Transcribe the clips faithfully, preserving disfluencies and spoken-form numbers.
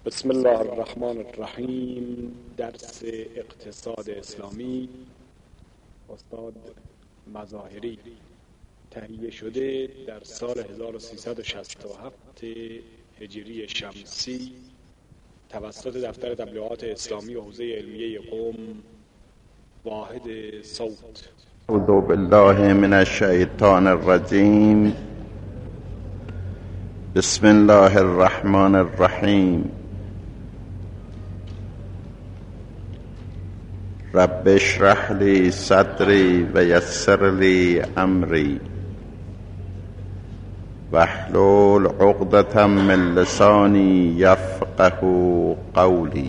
بسم الله الرحمن الرحیم. درس اقتصاد اسلامی، استاد مظاهری، تهیه شده در سال هزار و سیصد و شصت و هفت هجری شمسی توسط دفتر تبلیغات اسلامی و حوزه علمیه قم، واحد صوت. اعوذ بالله من الشیطان الرجیم. بسم الله الرحمن الرحیم. رب اشرح لی صدری و یسر لی امری واحلل عقدة من لسانی یفقه قولی.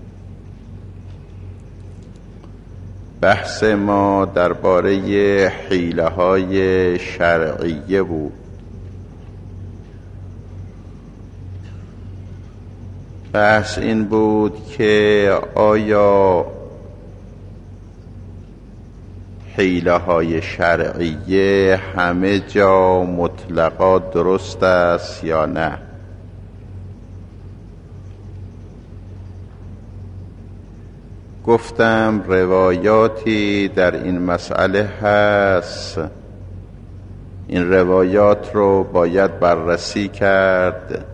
بحث ما درباره حیله های شرعیه بود. بحث این بود که آیا حیله های شرعیه همه جا مطلقا درست است یا نه؟ گفتم روایاتی در این مسئله هست، این روایات رو باید بررسی کرد،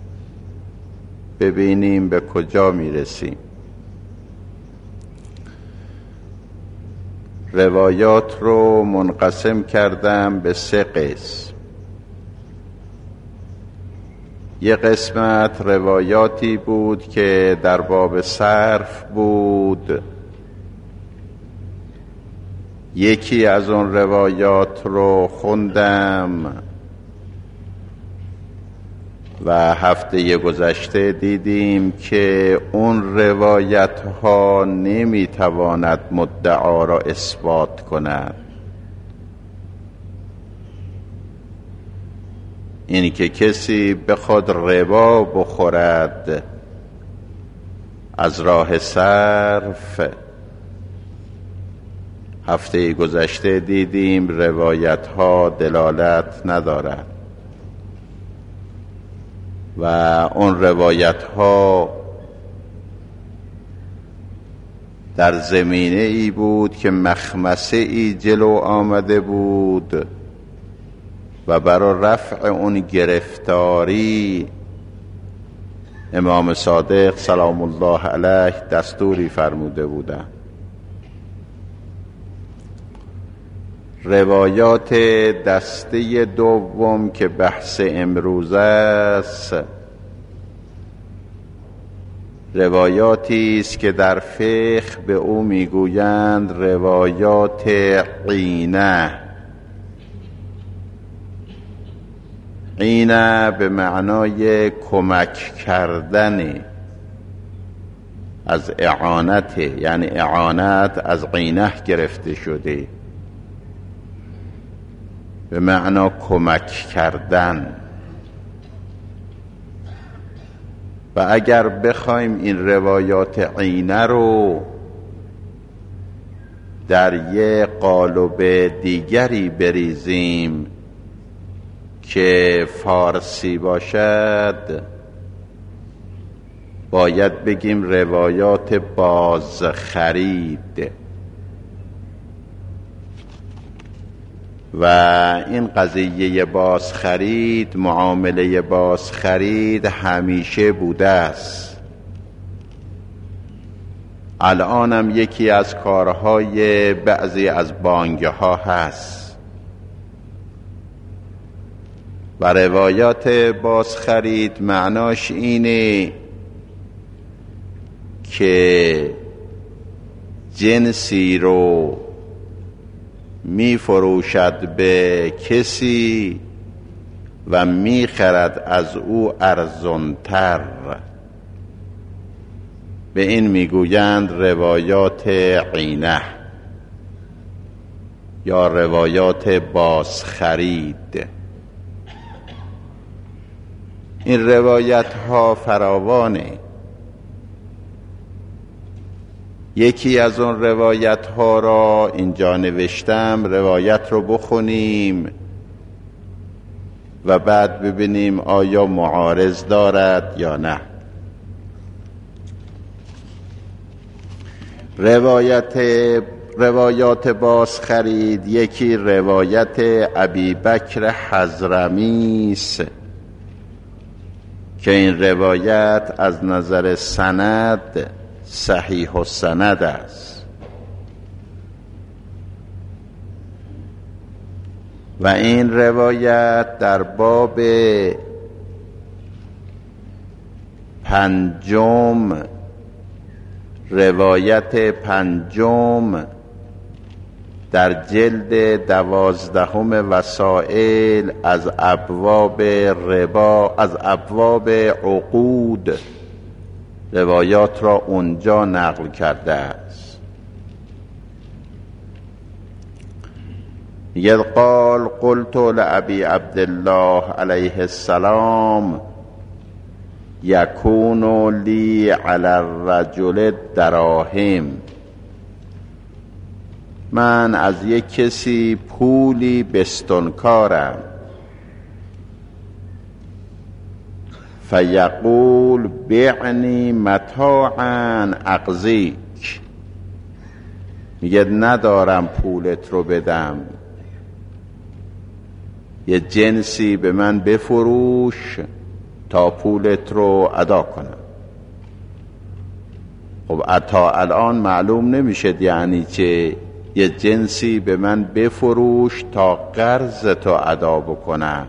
ببینیم به کجا میرسیم. روایات رو منقسم کردم به سه قسم. یه قسمت روایاتی بود که در باب صرف بود. یکی از اون روایات رو خوندم و هفته گذشته دیدیم که اون روایت ها نمیتواند مدعا را اثبات کند. این که کسی بخواد ربا بخورد از راه صرف، هفته گذشته دیدیم روایت ها دلالت ندارد و اون روایت ها در زمینه ای بود که مخمسه ای جلو آمده بود و برای رفع اون گرفتاری امام صادق سلام الله علیه دستوری فرموده بودند. روایات دسته دوم که بحث امروز است، روایاتی است که در فقه به او میگویند روایات عینه. عینه به معنای کمک کردن، از اعانت، یعنی اعانت از عینه گرفته شده، به معنا کمک کردن. و اگر بخوایم این روایات عینه رو در یک قالب دیگری بریزیم که فارسی باشد، باید بگیم روایات بازخرید. و این قضیه بازخرید، معامله بازخرید همیشه بوده است. الانم یکی از کارهای بعضی از بانک ها هست و روایات بازخرید معناش اینه که جنسی رو می فروشد به کسی و می خرد از او ارزانتر. به این می گویند روایات عینه یا روایات بازخرید. این روایت ها فراوانه. یکی از اون روایت ها را اینجا نوشتم، روایت رو بخونیم و بعد ببینیم آیا معارض دارد یا نه. روایت روایات باز خرید، یکی روایت ابی بکر حضرمی است که این روایت از نظر سند صحیح السند است و این روایت در باب پنجم روایت پنجم در جلد دوازدهم وسائل از ابواب ربا از ابواب عقود روایات را اونجا نقل کرده است. میگه قال قلت لابی عبدالله علیه السلام یکون لی علی الرجل دراهم، من از یک کسی پولی بستانکارم، فیقول بعنی متاعا اقضیک، میگه ندارم پولت رو بدم، یه جنسی به من بفروش تا پولت رو ادا کنم. خب تا الان معلوم نمیشه یعنی چه، یه جنسی به من بفروش تا قرض تو ادا بکنم.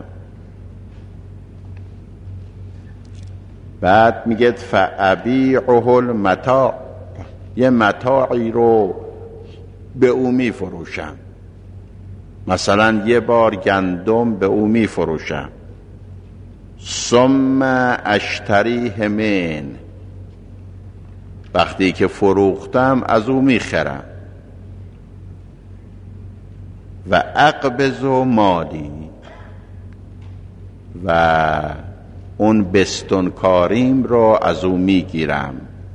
بعد میگه فابیعه المتاع، یه متاعی رو به او میفروشم، مثلا یه بار گندم به او میفروشم، ثم اشتریه من، وقتی که فروختم از او میخرم، و اقبض مالی، و اون بستانکاریم را از او میگیرم.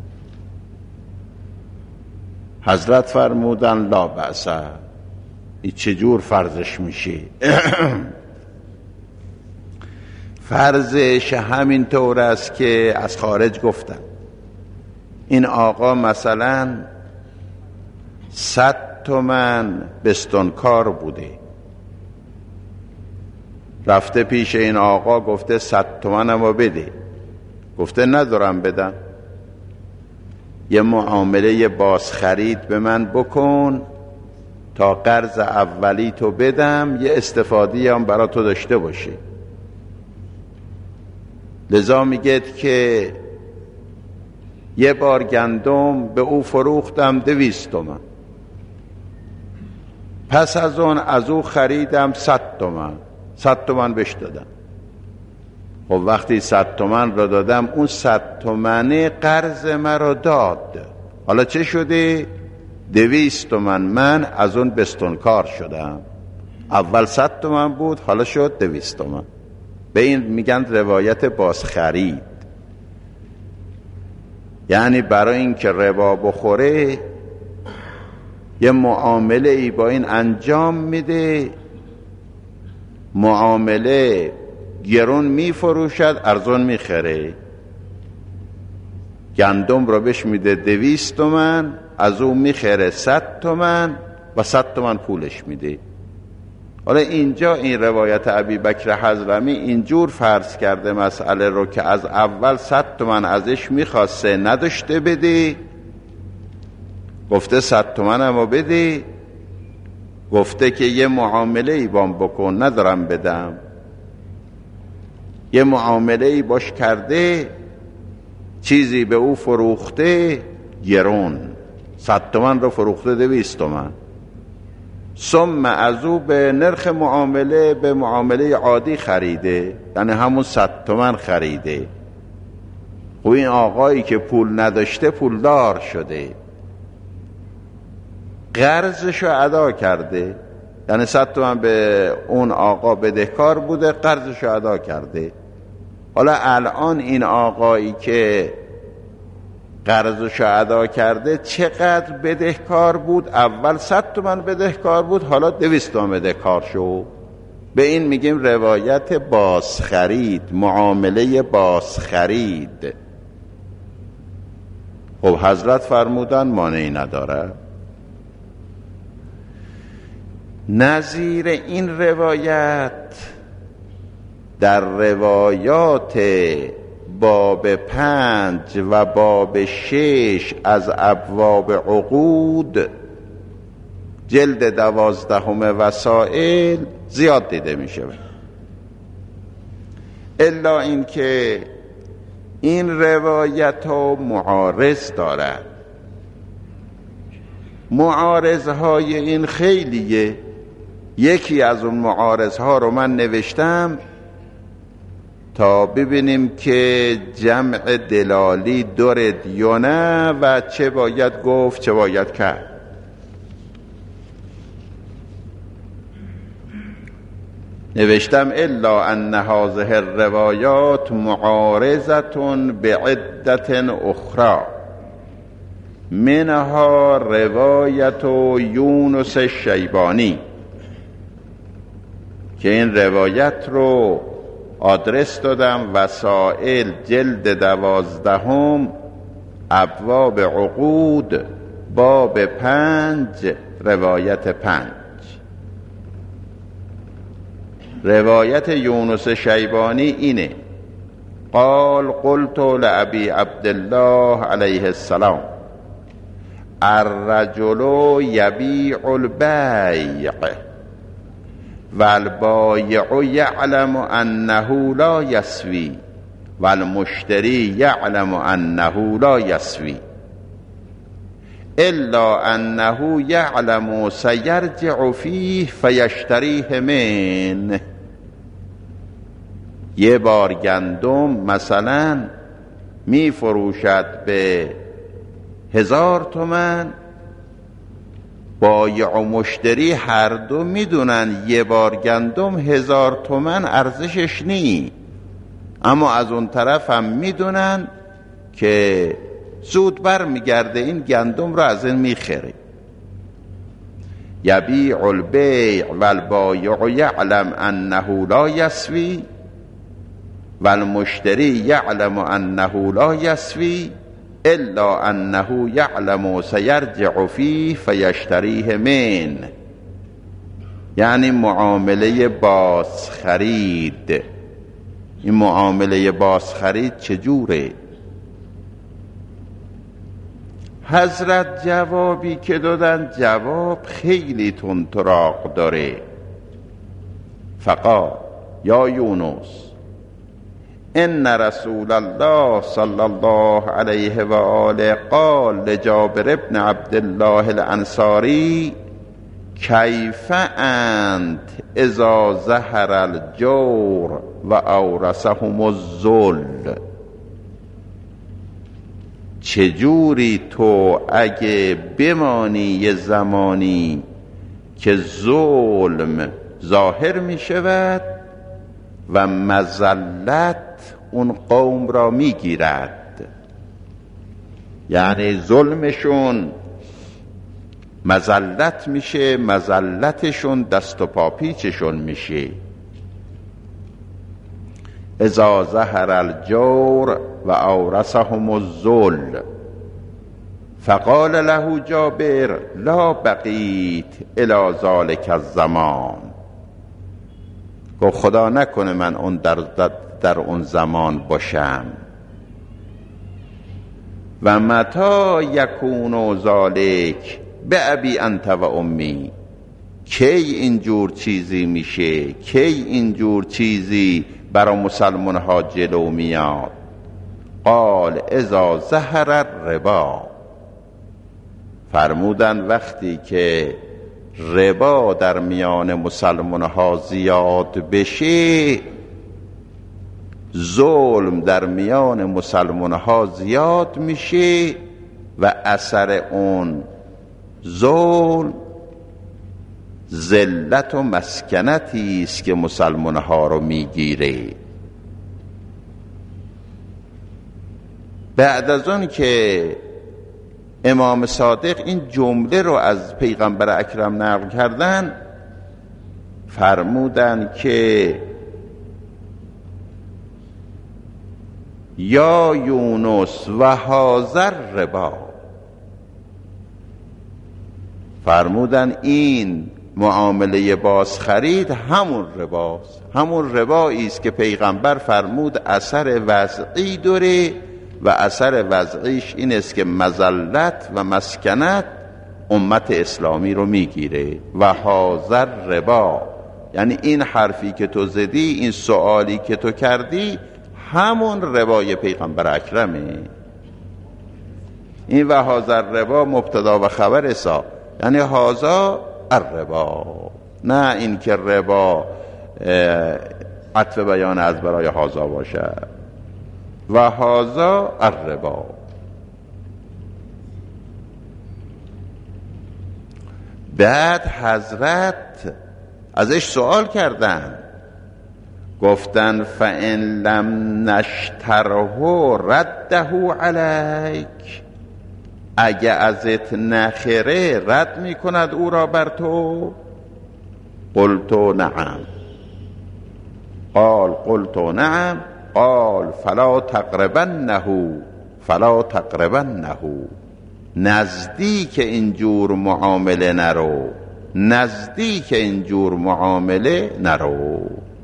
حضرت فرمودن لا بأس، این چجور فرضش میشه؟ فرضش همین طور است که از خارج گفتن این آقا مثلا صد تومن بستانکار بوده، رفته پیش این آقا گفته صد تومنمو بده، گفته ندارم بدم، یه معامله بازخرید به من بکن تا قرض اولی تو بدم، یه استفادی هم برای تو داشته باشه. لذا میگه که یه بار گندم به او فروختم دویست تومن، پس از اون از او خریدم صد تومن، صد تومن بهش دادم. خب وقتی صد تومن را دادم، اون صد تومنه قرض مرا داد، حالا چه شده؟ دویست تومن من از اون بستانکار شدم، اول صد تومن بود حالا شد دویست تومن. به این میگن روایت بازخرید، یعنی برای اینکه ربا بخوره یه معامله ای با این انجام میده، معامله گرون میفروشد ارزون میخره، گندم رو بهش میده دویست تومن، از اون میخره صد تومن و صد تومن پولش میده. حالا اینجا این روایت ابی بکر حضرمی اینجور فرض کرده مسئله رو که از اول صد تومن ازش میخواسته نداشته بده، گفته صد تومن اما بده، گفته که یه معامله ای بام بکن ندارم بدم، یه معامله ای باش کرده، چیزی به او فروخته گرون، صد تومن رو فروخته دویست تومن، ثم از او به نرخ معامله به معامله عادی خریده، یعنی همون صد تومن خریده. و این آقایی که پول نداشته پولدار شده، قرضشو ادا کرده، یعنی صد تومن به اون آقا بدهکار بوده، قرضشو ادا کرده. حالا الان این آقایی که قرضشو ادا کرده چقدر بدهکار بود؟ اول صد تومن بدهکار بود، حالا دویست تومن بدهکار شد. به این میگیم روایت بازخرید، معامله بازخرید. خب حضرت فرمودن مانعی نداره. نظیر این روایت در روایات باب پنج و باب شش از ابواب عقود جلد دوازدهم وسائل زیاد دیده می شود، الا اینکه این روایت ها معارض دارد. معارض های این خیلیه. یکی از اون معارض ها رو من نوشتم تا ببینیم که جمع دلالی دارد یا نه و چه باید گفت چه باید کرد. نوشتم الا ان هذه الروایات معارضة بعدة اخرى منها روایت یونس الشیبانی، که این روایت رو آدرس دادم وسائل جلد دوازدهم ابواب عقود باب پنج روایت پنج. روایت یونس شیبانی اینه: قال قلت لأبي عبدالله علیه السلام الرجل یبیع البیع والبایع یعلم انه لا یسوی والمشتری یعلم انه لا یسوی الا انه یعلم سیرجع فیه فیشتریه من. یه بار گندم مثلا می فروشد به هزار تومن، بایع و مشتری هر دو میدونن یه بار گندم هزار تومن ارزشش نی، اما از اون طرف هم میدونن که زود بر میگرده این گندم رو از این میخره. یبیع البیع والبایع یعلم انه لا یسوی والمشتری یعلم انه لا یسوی الا انه یعلم سیرجع فیه فیشتریه من. یعنی معامله بازخرید. این معامله بازخرید چجوره؟ حضرت جوابی که دادن جواب خیلی تندتراق داره. فقال یا یونس ان رسول الله صلی الله علیه و آله قال لجابر ابن عبدالله الانصاری کیف انت اذا ظهر الجور و اورثهم الذل. چجوری تو اگه بمانی یه زمانی که ظلم ظاهر می شود و مذلت اون قوم را می گیرد، یعنی ظلمشون مذلت میشه، مذلتشون دست و پاپیچشون میشه. اذا ظهر الجور و اورثهم الذل. فقال له جابر لا بقیت الی ذلک الزمان. گفت خدا نکنه من اون در, در, در اون زمان باشم. و متی یکون ذلک بأبی انت و امی. کی اینجور چیزی میشه؟ کی اینجور چیزی برای مسلمان ها جلو میاد؟ قال اذا ظهر الربا. فرمودن وقتی که ربا در میان مسلمان ها زیاد بشه، ظلم در میان مسلمان ها زیاد میشه و اثر اون ظلم ذلت و مسکنتی است که مسلمان ها رو میگیره. بعد از اون که امام صادق این جمله رو از پیغمبر اکرم نقل کردن، فرمودن که یا یونس و هذا الربا، فرمودن این معامله بازخرید همون رباست، همون ربایی است که پیغمبر فرمود اثر وضعی داره و اثر وضعیش این است که مذلت و مسکنت امت اسلامی رو میگیره. و هذا الربا، یعنی این حرفی که تو زدی، این سوالی که تو کردی، همون روای پیغمبر اکرمه. این و هذا الربا مبتدا و خبر سا، یعنی هذا الربا، نه این که ربا عطف بیان از برای هذا باشه. و هذا الربا. بعد حضرت ازش سوال کردن، گفتن فَإِن لَمْ نَشْتَرْهُ رَدَّهُ عَلَيْكَ، اگه ازت نخره رد میکند او را بر تو؟ قلت نعم. قال قلت نعم. قال فلا تقربنه فلا تقربنه، نزدیک اینجور معامله نرو، نزدیک اینجور معامله نرو.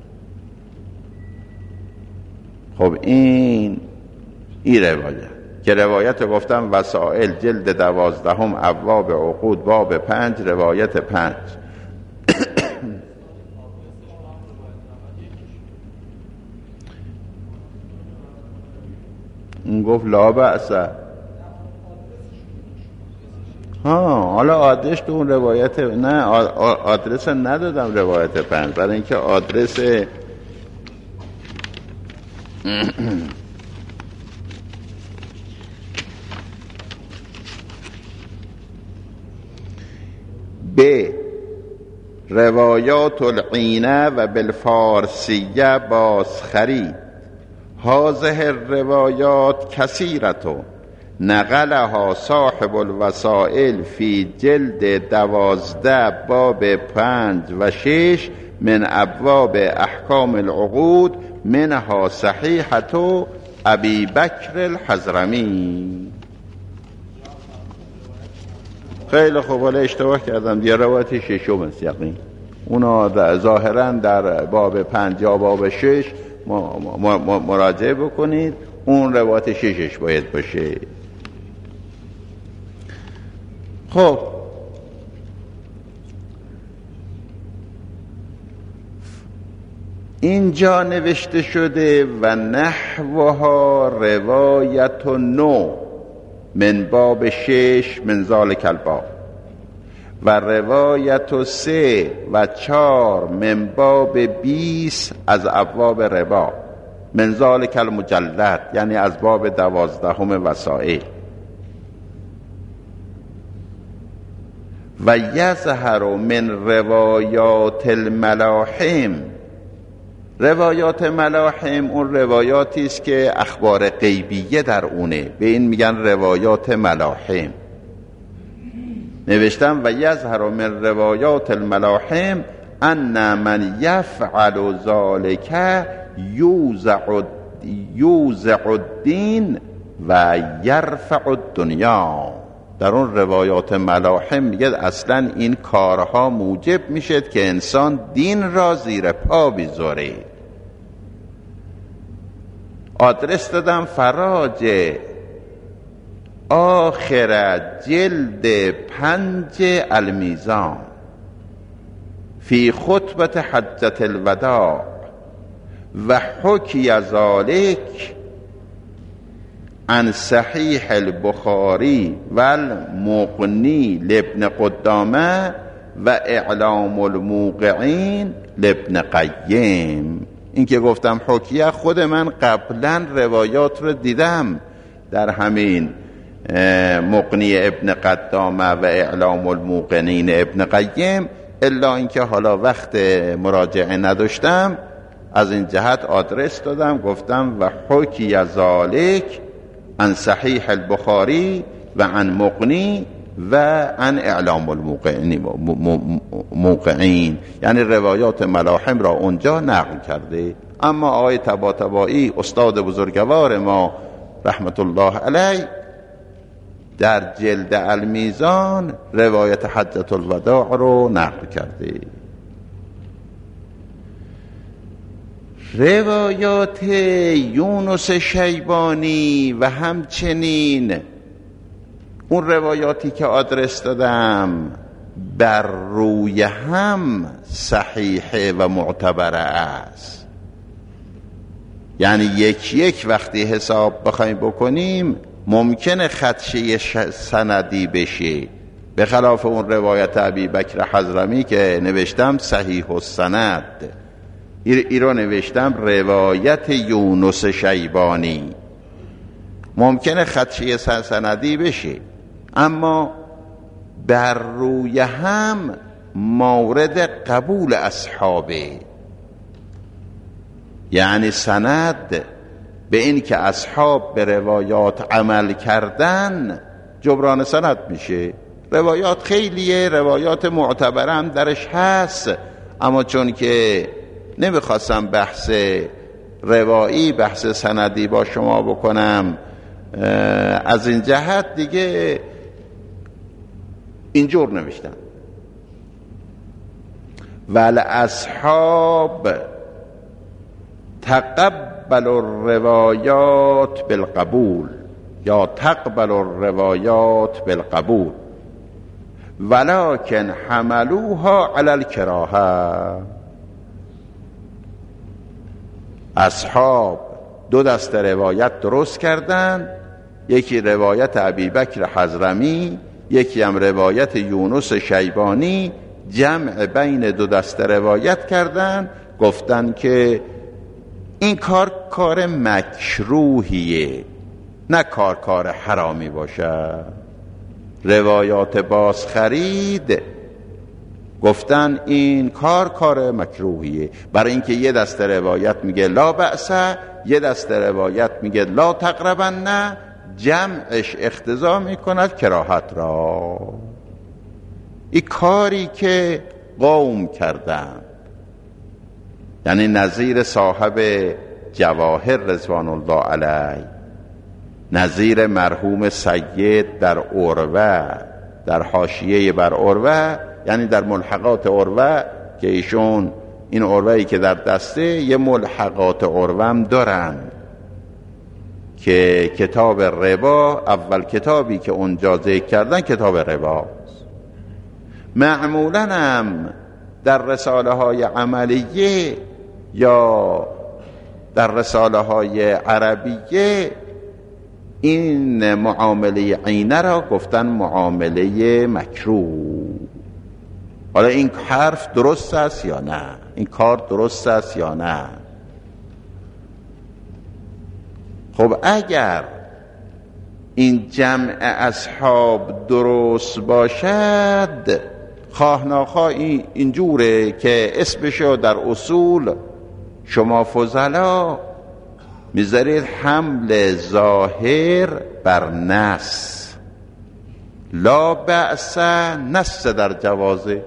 خب این این روایت که روایت گفتم وسائل جلد دوازدهم ابواب عقود باب پنج روایت پنج. اون گفت لا بأس. ها حالا آدرس تو اون روایت، نه آدرس ندادم روایت پنج، برای اینکه آدرس ب روایات العینه و بالفارسیه باز خرید. هذه الروایات کثیرة نقلها صاحب الوسائل فی جلد دوازده باب پنج و شش من ابواب احکام العقود، منها صحیحة ابی بکر الحضرمی. خیلی خوب، حالا اشتباه کردم، دیگه روایت ششم است یقین. اونا ظاهرا در باب پنج یا باب شش مراجعه بکنید، اون روایت ششش باید باشه. خب اینجا نوشته شده و نحوها روایت نو من باب شش من ذالک الباب، و روایت سه و چار من باب بیست از ابواب ربا من ذالک المجلد، یعنی از باب دوازدهم وسائل. و یظهر من روایات الملاحم، روایات ملاحم اون روایاتی است که اخبار غیبیه در اونه، به این میگن روایات ملاحم. نوشتم و یظهر من روایات الملاحم ان من یفعل ذلك یوزع یوزع الدین و یرفع الدنیا. در اون روایات ملاحم میگه اصلا این کارها موجب میشد که انسان دین را زیر پا بیذاره. آدرس دادم فراج آخر جلد پنج المیزان فی خطبت حجت الوداع و حکی ذالک عن صحیح البخاری و المغنی لابن قدامه و اعلام الموقعین لابن قیم. این که گفتم حکیه، خود من قبلا روایات رو دیدم در همین مغنی ابن قدامه و اعلام الموقعین ابن قیم، الا اینکه حالا وقت مراجعه نداشتم، از این جهت آدرس دادم، گفتم و حکی ذالک عن صحیح البخاری و عن مغنی و عن اعلام الموقعین، یعنی روایات ملاحم را اونجا نقل کرده. اما آقای طباطبایی استاد بزرگوار ما رحمت الله علیه در جلد المیزان روایت حجة الوداع رو نقل کرده. روایات یونس شیبانی و همچنین اون روایاتی که آدرس دادم بر روی هم صحیحه و معتبره است. یعنی یک یک وقتی حساب بخوایم بکنیم ممکنه خدشه سندی بشه، به خلاف اون روایت ابی بکر حضرمی که نوشتم صحیح السند، ای رو نوشتم روایت یونس شیبانی، ممکنه خدشه سندی بشه، اما بر روی هم مورد قبول اصحابه. یعنی سند به این که اصحاب به روایات عمل کردن جبران سند میشه. روایات خیلیه، روایات معتبره هم درش هست، اما چون که نمیخواستم بحث روایی بحث سندی با شما بکنم، از این جهت دیگه اینجور نوشتم ول اصحاب تقبل الروایات بالقبول یا تقبل الروایات بالقبول ولكن حملوها على الكراهه. اصحاب دو دست روایت درست کردن، یکی روایت ابی بکر حضرمی، یکی هم روایت یونس شیبانی، جمع بین دو دست روایت کردن، گفتن که این کار کار مکروهیه، نه کار کار حرامی باشه. روایات باز خرید گفتن این کار کار مکروهیه، برای اینکه یه دست روایت میگه لا بأسه، یه دست روایت میگه لا تقربن، نه جمعش اقتضا میکند کراهت را. این کاری که قوم کردن، یعنی نظیر صاحب جواهر رضوان الله علیه، نظیر مرحوم سید در عروه، در حاشیه بر عروه، یعنی در ملحقات عروه که ایشون این عروه‌ای که در دسته یه ملحقات عروه هم دارن که کتاب ربا اول کتابی که اونجا ذکر کردن کتاب رباست. معمولاً هم در رساله های عملیه یا در رساله های عربیه این معامله عینه را گفتن معامله مکروه. حالا این حرف درست است یا نه؟ این کار درست است یا نه؟ خب اگر این جمع اصحاب درست باشد، خواه ناخواه این اینجوره که اسمشو در اصول شما فضلا میذارید حمل ظاهر بر نص. لا بأس نص در جوازه،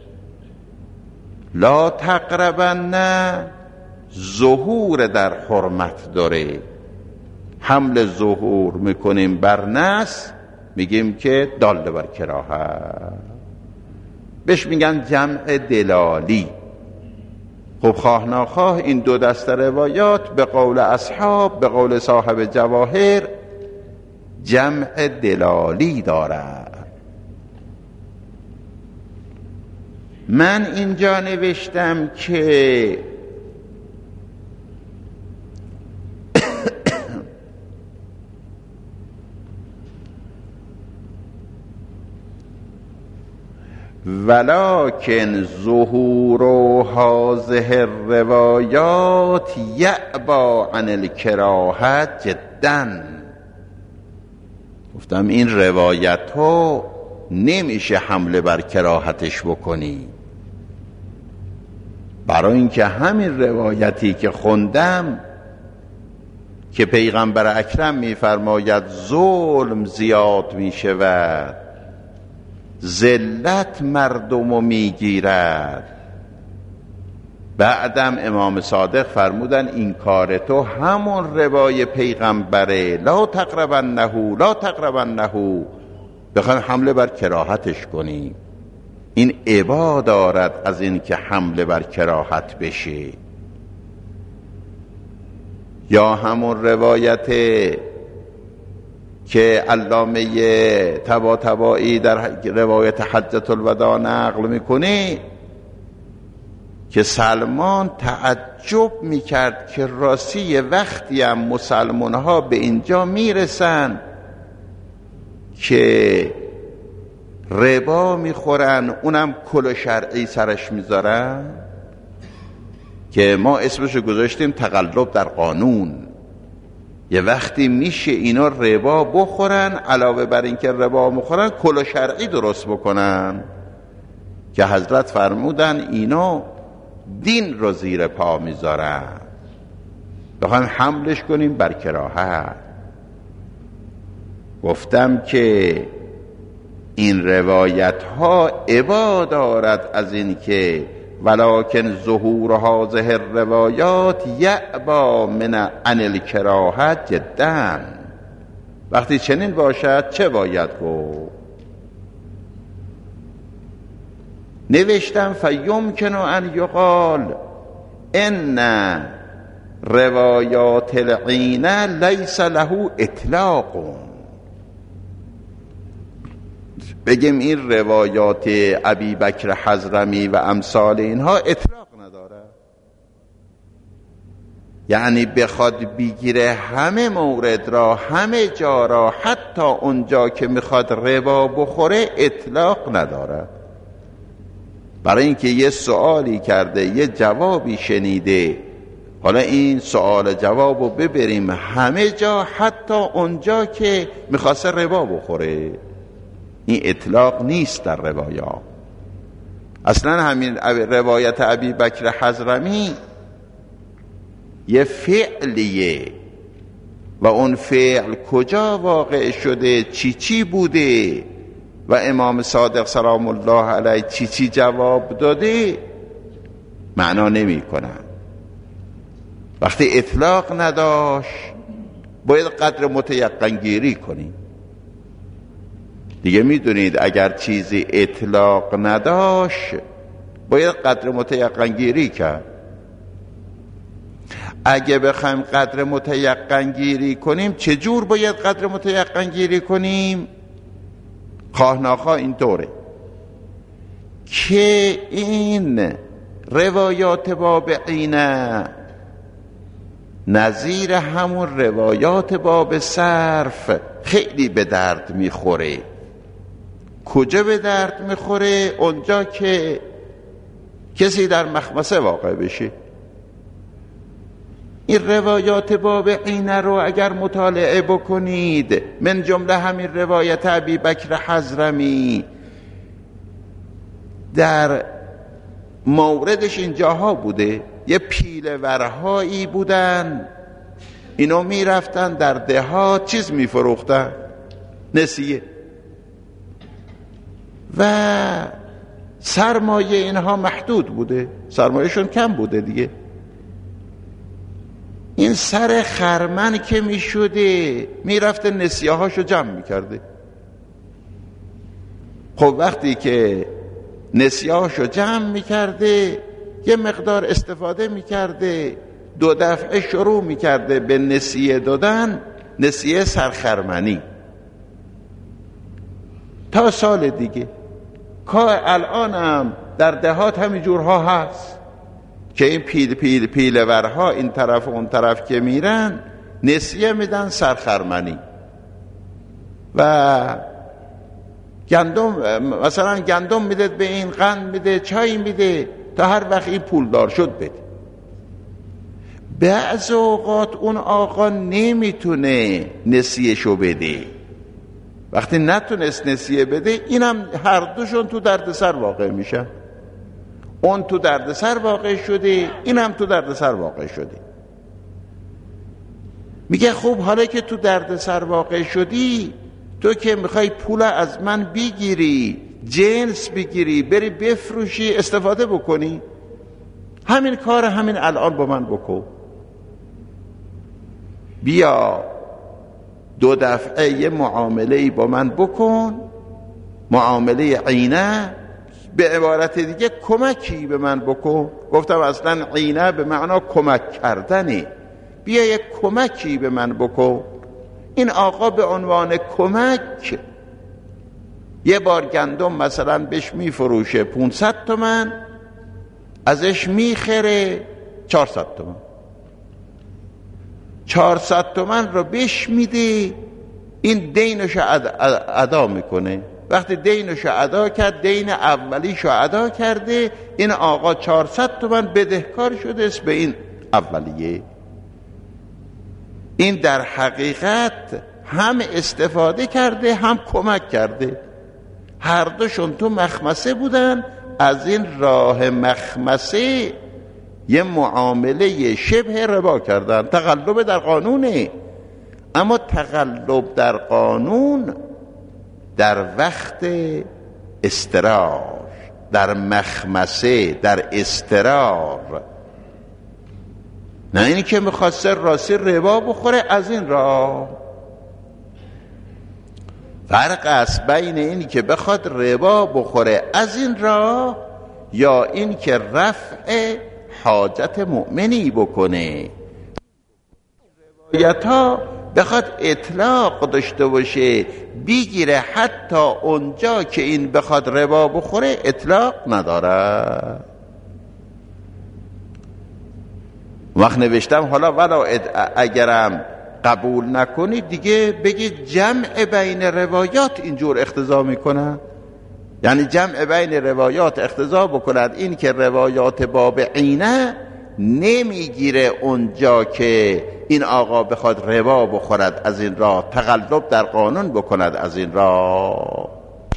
لا تقربن ظهور در حرمت داره. حمل ظهور میکنیم بر نص، میگیم که دال بر کراهت، بهش میگن جمع دلالی. خب خواه ناخواه این دو دسته روایات به قول اصحاب، به قول صاحب جواهر، جمع دلالی دارد. من اینجا نوشتم که ولكن ظهور هذه الروایات یعبا عن الکراهه جدا. گفتم این روایت ها نمیشه حمله بر کراهتش بکنی، برای اینکه همین روایتی که خوندم که پیغمبر اکرم میفرماید ظلم زیاد میشود، ذلت مردمو میگیرد، بعدم امام صادق فرمودن این کار تو همون روای پیغمبره، لا تقربنه لا تقربنه، بخوایم حمله بر کراهتش کنیم. این ابا دارد از این که حمله بر کراهت بشه. یا همون روایت که علامه طباطبایی در روایت حجة الوداع نقل میکنه که سلمان تعجب میکرد که راستی وقتی هم مسلمان ها به اینجا میرسن که ربا میخورن، اونم کل شرعی سرش میذارن، که ما اسمشو گذاشتیم تقلب در قانون. یه وقتی میشه اینا ربا بخورن، علاوه بر این که ربا میخورن کل شرعی درست بکنن، که حضرت فرمودن اینا دین رو زیر پا میذارن، بخوایم حملش کنیم بر کراهت. گفتم که این روایت ها ابا دارد از این که ولکن ظهور هذه الروایات یعبا من عن الکراهت جدا. وقتی چنین باشد چه باید گفت؟ نوشتم فیمکن ان یقال ان روایات العینه لیس له اطلاق. بگیم این روایات ابی بکر حضرمی و امثال اینها اطلاق نداره، یعنی بخواد بگیره همه مورد را، همه جا را، حتی اونجا که میخواد ربا بخوره اطلاق نداره. برای اینکه یه سوالی کرده، یه جوابی شنیده، حالا این سوال جواب رو ببریم همه جا، حتی اونجا که میخواسته ربا بخوره. این اطلاق نیست در روایات. اصلا همین روایت ابی بکر حضرمی یه فعلیه و اون فعل کجا واقع شده، چی چی بوده و امام صادق سلام الله علیه چی چی جواب داده معنا نمی کنن. وقتی اطلاق نداشت باید قدر متیقن گیری کنیم. دیگه میدونید اگر چیزی اطلاق نداشت باید قدر متیقن گیری کرد. اگه بخوایم قدر متیقن گیری کنیم چجور باید قدر متیقن گیری کنیم؟ خواه ناخواه اینطوره که این روایات باب عینه نظیر همون روایات باب صرف خیلی به درد میخوره. کجا به درد میخوره؟ اونجا که کسی در مخمسه واقع بشه. این روایات باب عینه رو اگر مطالعه بکنید، من جمله همین روایت ابی بکر حضرمی در موردش اینجاها بوده، یه پیله ورهایی بودن، اینو میرفتن در دهات چیز میفروختن، نسیه، و سرمایه اینها محدود بوده، سرمایهشون کم بوده دیگه. این سر خرمن که می شده می رفته نسیه هاشو جمع می کرده. خب وقتی که نسیه هاشو جمع می کرده یه مقدار استفاده می کرده، دو دفعه شروع می کرده به نسیه دادن، نسیه سرخرمنی، تا سال دیگه. که الان هم در دهات همین جورها هست که این پیل پیل پیل ورها این طرف و اون طرف که میرن نسیه میدن سرخرمنی. و گندم مثلا گندم میده به این، قند میده، چای میده، تا هر وقت این پولدار شد بده. بعض اوقات اون آقا نمیتونه نسیه شو بده، وقتی نتونست نسیه بده اینم هر دوشون تو دردسر واقع میشن. اون تو دردسر واقع شده، اینم تو دردسر واقع شده. میگه خب حالا که تو دردسر واقع شدی، تو که میخوای پول از من بگیری، جنس بگیری، بری بفروشی، استفاده بکنی، همین کار همین الان با من بکن. بیا دو دفعه یه معامله با من بکن، معامله عینه، به عبارت دیگه کمکی به من بکن. گفتم اصلا عینه به معنا کمک کردنه. بیا یک کمکی به من بکن. این آقا به عنوان کمک یه بار گندم مثلا بهش میفروشه پانصد تومن، ازش میخره چهارصد تومن. چهارصد تومن رو بهش میده، این دینشو ادا میکنه. وقتی دینشو ادا کرد، دین اولیشو ادا کرده، این آقا چهارصد تومن بدهکار شده است به این اولیه. این در حقیقت هم استفاده کرده هم کمک کرده. هر دوشون تو مخمسه بودن، از این راه مخمسه یه معامله شبه ربا کردن. تقلب در قانونه، اما تقلب در قانون در وقت استرار، در مخمسه، در استرار. نه اینی که میخواسته راستی ربا بخوره از این راه. فرق است بین اینی که بخواد ربا بخوره از این راه یا این که رفع حاجت مؤمنی بکنه. روایت ها بخواد اطلاق داشته باشه بگیره حتی اونجا که این بخواد ربا بخوره اطلاق نداره. وقت نوشتم حالا ولا اگرم قبول نکنید دیگه بگید جمع بین روایات اینجور اقتضا میکنه. یعنی جمع بین روایات اقتضا بکند این که روایات باب عینه نمیگیره اونجا که این آقا بخواد ربا بخورد از این راه، تقلب در قانون بکند از این راه.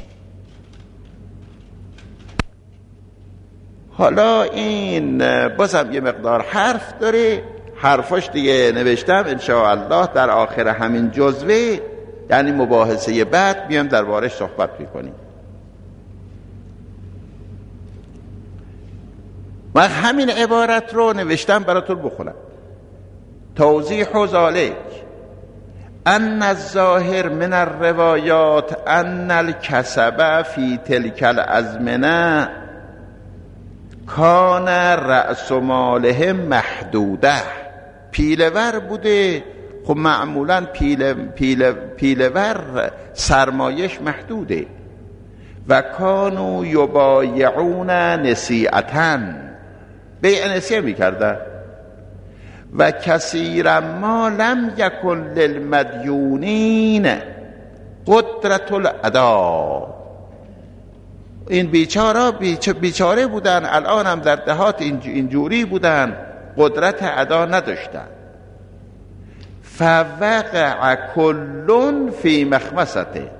حالا این بازم یه مقدار حرف داره، حرفاش دیگه نوشتم انشاءالله در آخر همین جزوه، یعنی مباحثه بعد میام دربارش صحبت میکنیم. من همین عبارت رو نوشتم براتون بخونم. توضیح ذالک ان الظاهر من الروایات ان الکسب فی تلک الازمنه کان رأس ماله محدوده. پیلور بوده، خب معمولا پیل پیل پیلور سرمایش محدوده. و کانوا یبایعون نصیعةً، بیع نصیحه میکردن. و کثیرا ما لم یکن للمدیونین قدرت الادا. این بیچاره بیچاره بودن، الان هم در دهات اینجوری بودن، قدرت ادا نداشتن. فوقع کل فی مخمسته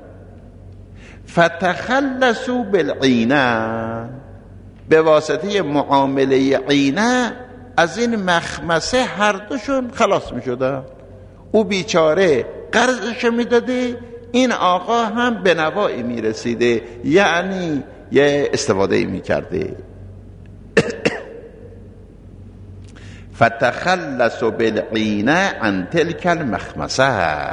فتخلصوا بالعینه، به واسطه معامله عینه از این مخمسه هر دوشون خلاص می شدن. او بیچاره قرضش می داده، این آقا هم به نوایی می رسیده، یعنی یه استفاده می کرده. فتخلصوا بالعینه عن تلک المخمسه.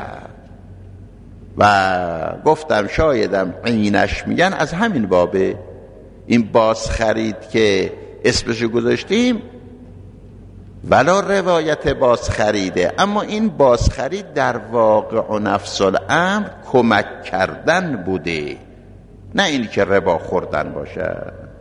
و گفتم شایدم عینش میگن از همین بابه. این باز خرید که اسمشو گذاشتیم ولا روایت باز خریده، اما این باز خرید در واقع و نفس الامر کمک کردن بوده، نه این که ربا خوردن باشه.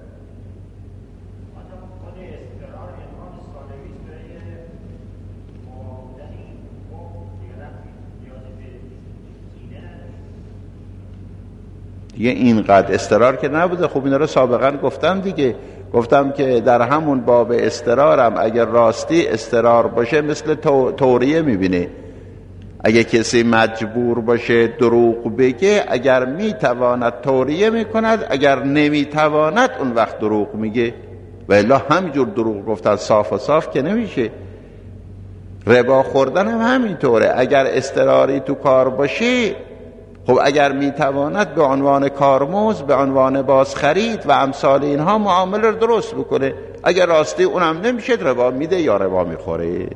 دیگه اینقدر استرار که نبوده. خب اینا رو سابقا گفتم دیگه، گفتم که در همون باب استرارم اگر راستی استرار باشه مثل توریه میبینه. اگه کسی مجبور باشه دروغ بگه، اگر میتواند توریه میکند، اگر نمیتواند اون وقت دروغ میگه. و الا همینجور دروغ گفتن صاف و صاف که نمیشه. ربا خوردن هم همینطوره. اگر استراری تو کار باشه خب اگر میتواند به عنوان کارمزد، به عنوان بازخرید و امثال اینها معامله رو درست بکنه. اگر راستی اونم نمیشه، ربا میده یا ربا میخوره.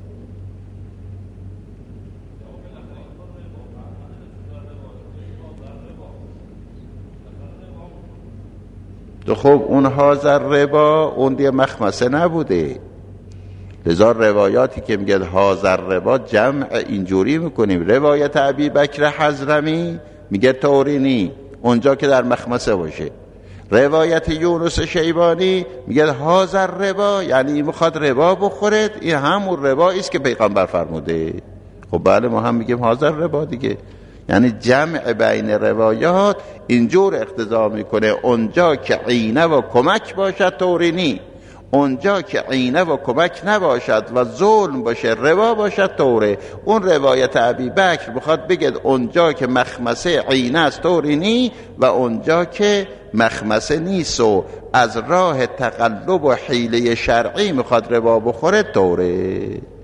تو خب اون حاضر ربا اون دیگه مخمسه نبوده، لذا روایاتی که میگه حاضر ربا جمع اینجوری میکنیم. روایت ابی بکر حضرمی میگه تورینی، اونجا که در مخمسه باشه. روایت یونس شیبانی میگه حاضر ربا، یعنی میخواد ربا بخورد، این همون ربایی است که پیغمبر فرموده. خب بله ما هم میگیم حاضر ربا دیگه، یعنی جمع بین روایات اینجور اقتضا میکنه اونجا که عینه و کمک باشد تورینی، اونجا که عینه و کمک نباشد و ظلم باشه ربا باشد توره. اون روایت ابی بکر بخواد بگید اونجا که مخمسه عینه است تورینی و اونجا که مخمسه نیست و از راه تقلب و حیله شرعی میخواد ربا بخوره توره.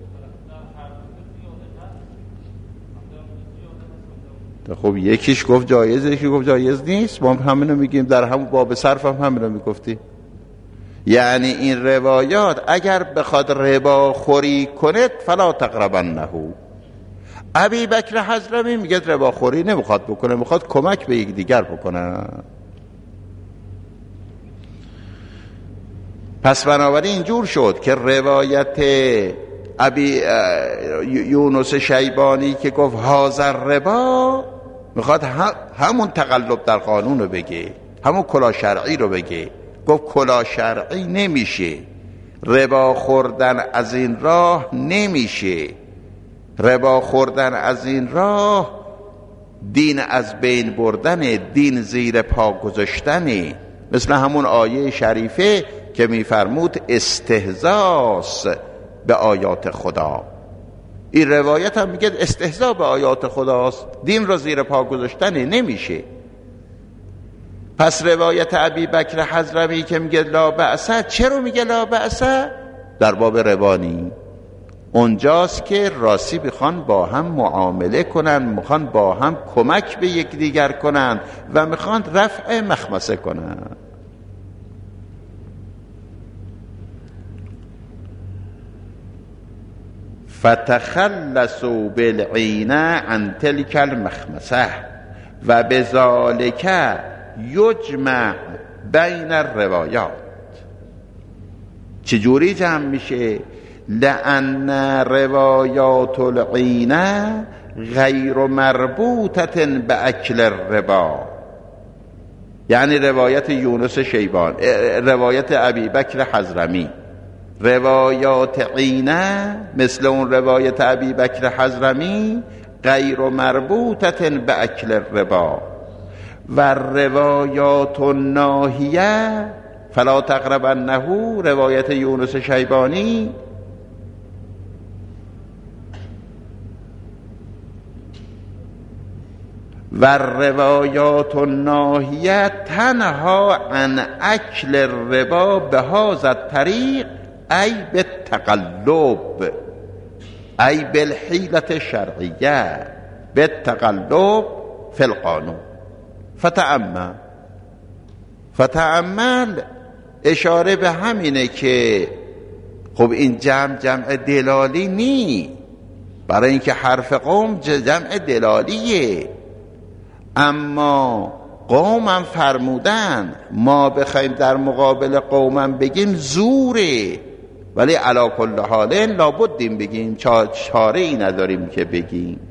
خب یکیش گفت جایزه، یکی گفت جایز نیست. ما همینو میگیم، در همون باب صرف هم همینو میگفتی. یعنی این روایات اگر بخواد ربا خوری کند فلا تقربنه. ابی بکر حضرمی میگه ربا خوری نمیخواد بکنه، میخواد کمک به یک دیگر بکنه. پس بنابراین اینجور شد که روایت ابی یونس شیبانی که گفت حاضر ربا میخواد همون تقلب در قانون رو بگه، همون کلا شرعی رو بگه. گفت کلا شرعی نمیشه، ربا خوردن از این راه نمیشه، ربا خوردن از این راه دین از بین بردن، دین زیر پا گذاشتنه. مثل همون آیه شریفه که میفرمود استهزاس به آیات خدا. این روایت هم میگه استهزا به آیات خداست، دین را زیر پا گذاشتنه، نمیشه. پس روایت ابی بکر حضرمی که میگه لا بأسه، چرا میگه لا بأسه؟ در باب ربانی اونجاست که راستی بخوان با هم معامله کنن، میخوان با هم کمک به یک دیگر کنن و میخوان رفع مخمسه کنن. فتخلصوا بالعینه عن تلک المخمسه و بذالک یجمع بین الروایات. چجوری جمع میشه؟ لأن روایات العینه غیر مربوطه به اکل الربا. یعنی روایت یونس شیبان، روایت ابی بکر حضرمی، روایات عینه مثل اون روایت ابی بکر حضرمی غیر مربوطه به اکل الربا. و روایات الناهیه فلا تقربنه، روایت یونس شیبانی، و روایات الناهیه تنها عن اکل الربا به هذا الطریق ای بالتقلب ای بالحیلة الشرعیه بالتقلب فی القانون. فتأمل فتأمل اشاره به همینه که خب این جمع جمع دلالی نی، برای اینکه حرف قوم جمع دلالیه، اما قومم فرمودن ما بخوایم در مقابل قومم بگیم زوره، ولی علی کل حال لابدیم بگیم، چاره ای نداریم که بگیم.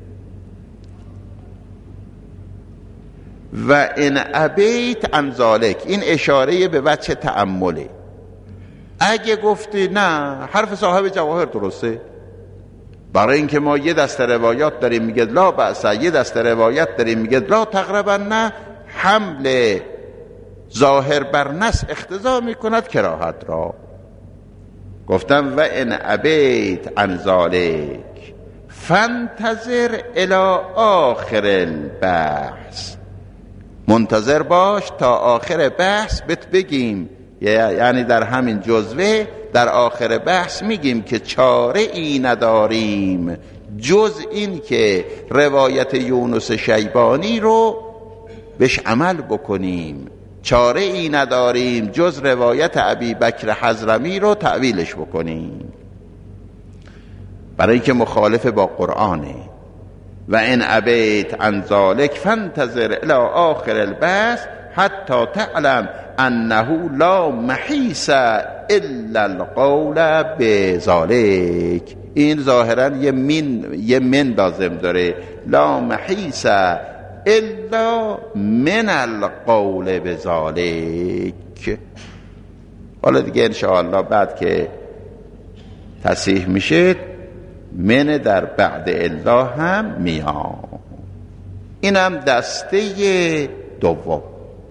و ان ابیت عن ذالک، این اشاره به وجه تأمله. اگه گفتی نه حرف صاحب جواهر درسته، برای اینکه ما یه دسته روایات داریم میگه لا بأس، یه دسته روایت داریم میگه لا تقربا، نه حمل ظاهر بر نص اقتضا میکند کراهت را. گفتم و ان ابیت عن ذالک فانتظر الی آخر البحث، منتظر باش تا آخر بحث بهت بگیم یعنی در همین جزوه در آخر بحث میگیم که چاره ای نداریم جز این که روایت یونس شیبانی رو بهش عمل بکنیم، چاره ای نداریم جز روایت ابی بکر حضرمی رو تأویلش بکنیم، برای اینکه مخالف با قرآنه. و ان ابیت عن ذلک فانتظر الی آخر البحث حتی تعلم انه لا محیص الا القول بذلک. این ظاهرا یه من یه من لازم داره، لا محیص الا من القول بذلک. حالا دیگه انشاءالله بعد که تصحیح میشه من در بعد الا هم میاد. اینم دسته دوم.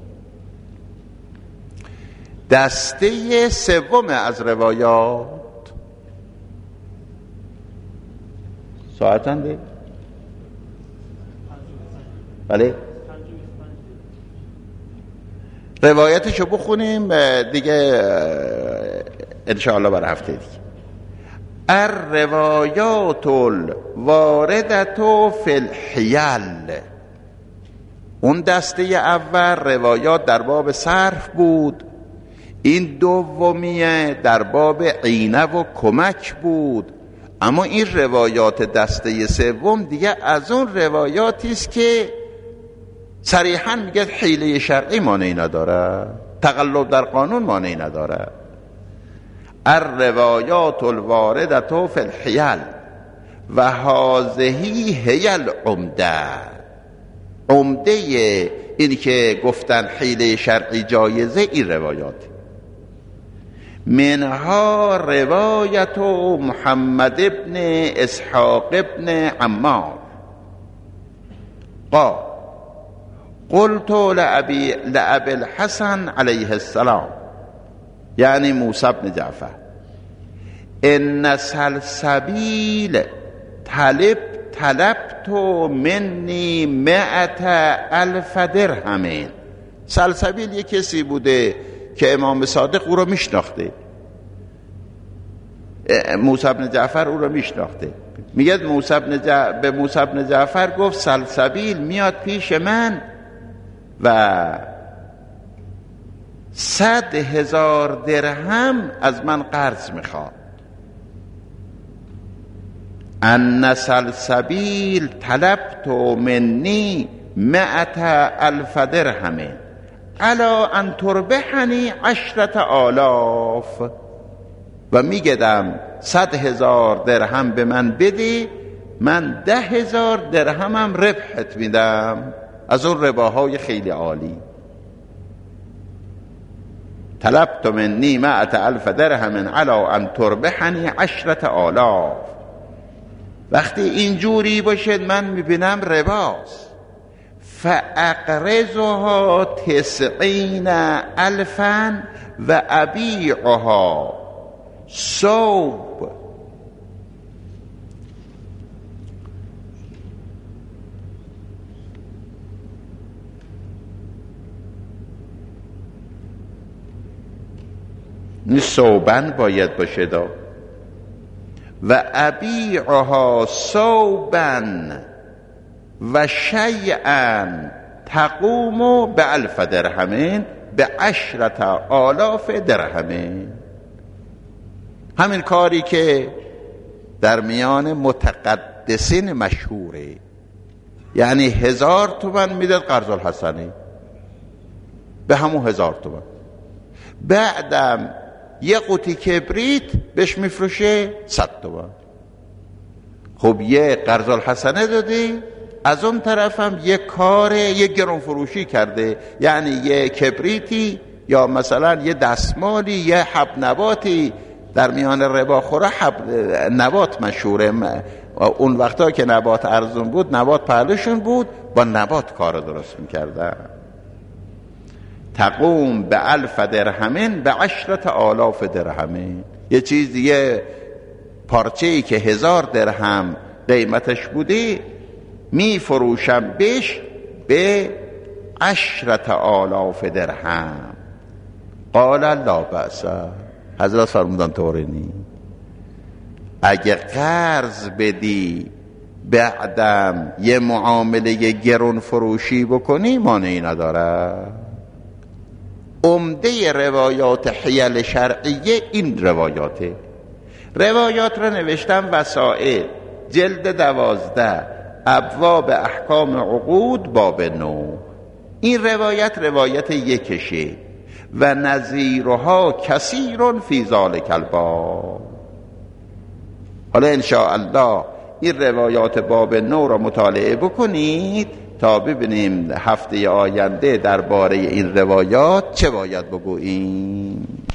دسته سوم از روایات ساعت انده؟ بله روایتشو بخونیم دیگه انشاءالله برای هفته دیگه. الروایات الواردت فی الحیل. اون دسته اول روایات در باب صرف بود، این دومیه در باب عینه و کمک بود. اما این روایات دسته سوم دیگه از اون روایاتی است که صریحاً میگه حیله شرعی مانعی نداره، تقلب در قانون مانعی نداره. الروایات الواردة فی الحیل و هذه هی العمده. عمده این که گفتن حیله شرعی جایزه این روایات. منها روایت محمد ابن اسحاق ابن عمار قال قلت لأبي لأبي الحسن علیه السلام، یعنی موسی بن جعفر، ان سلسبیل طلب طلبت منی مئت الف درهم. سلسبیل یک کسی بوده که امام صادق او رو میشناخته، موسی بن جعفر او رو میشناخته. میگه موسی بن جع... به موسی بن جعفر گفت سلسبیل میاد پیش من و صد هزار درهم از من قرض میخواد. ان سلسبیل طلبت منی مئت الف درهم الا ان تربحنی عشرت آلاف. و میگدم صد هزار درهم به من بدی، من ده هزار درهمم ربحت میدم، از اون رباهای خیلی عالی. طلبت منی مئت الف درهم علا ان تربحنی عشرت آلاف. وقتی اینجوری باشه من میبینم رباست. فاقرضها تسعین الفا و ابیعها صوب. این صوبن باید باشه دا. و ابیعها صوبن و شیئا تقوم به الف درهمین به عشرت آلاف درهمین. همین کاری که در میان متقدسین مشهوره، یعنی هزار تومن میداد قرض الحسنه به همون هزار تومن، بعدم یه قوطی کبریت بهش میفروشه صد تومن. خب یه قرض الحسنه دادی، از اون طرف هم یه کار یه گرون فروشی کرده، یعنی یه کبریتی یا مثلا یه دستمالی یه حب نباتی. در میان ربا خوره حب نبات مشهوره، اون وقتا که نبات ارزون بود نبات پهلوشون بود، با نبات کار درست میکردن. تقوم به الف درهمین به عشرت آلاف درهمین. یه چیز دیگه پارچه‌ای که هزار درهم قیمتش بوده می فروشم بهش به عشرت آلاف درهم. قال لا بأس. حضرت فرمودن طوری نی، اگه قرض بدی بعدم یه معامله گرون فروشی بکنی مانعی نداره. عمده روایات حیل شرعیه این روایاته. روایات رو نوشتم وسائل، جلد دوازده، ابواب احکام عقود، باب نو. این روایت روایت یکشه و نظیرها کثیر فی ذلک الباب. حالا انشاءالله این روایات باب نو را مطالعه بکنید تا ببینیم هفته آینده درباره این روایات چه باید بگوییم.